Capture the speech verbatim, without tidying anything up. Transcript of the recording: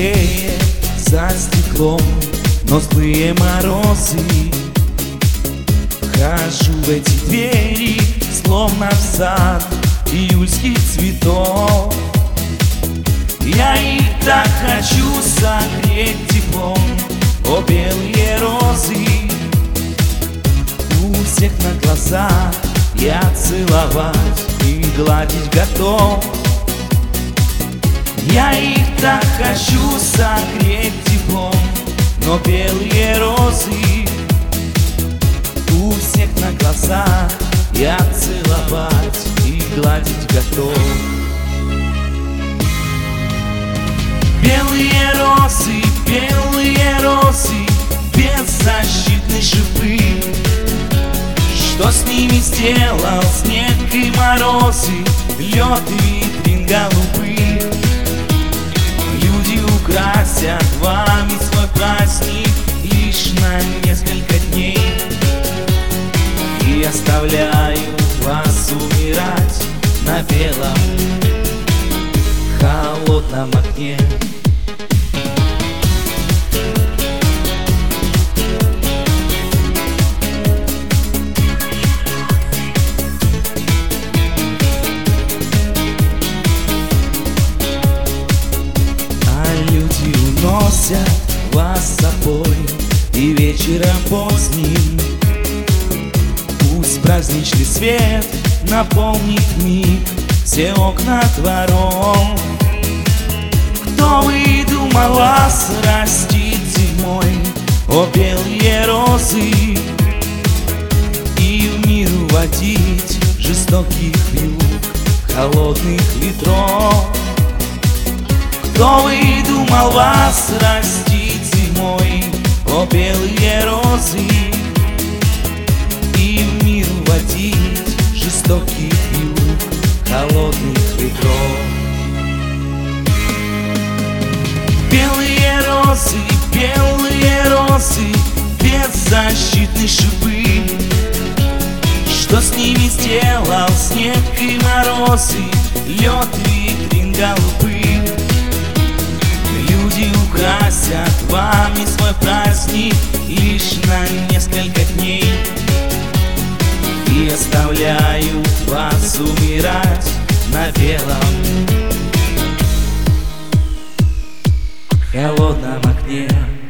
веселее за стеклом, но злые морозы. Вхожу в эти двери, словно в сад июльских цветов. Я их так хочу согреть теплом, о белые розы. У всех на глазах я целовать и гладить готов. Я их так хочу согреть теплом, но белые розы. У всех на глазах я целовать и гладить готов. Белые розы, белые розы, беззащитные шипы. Что с ними сделал снег и морозы, лед и витрин голубых? Люди украсят вами свой праздник лишь на несколько дней и оставляют вас умирать на белом холодном окне. Уносят вас с собой и вечером поздним. Пусть праздничный свет наполнит миг все окна двором. Кто выдумал вас растить зимой, о белые розы, и в мир уводить жестоких юг холодных ветров? Кто выдумал вас растить зимой, о белые розы, и в мир водить жестоких юг холодных ветров? Белые розы, белые розы, беззащитные шипы. Что с ними сделал снег и морозы, лед, витрин голубых? Люди украсят вами свой праздник лишь на несколько дней и оставляют вас умирать на белом холодном окне.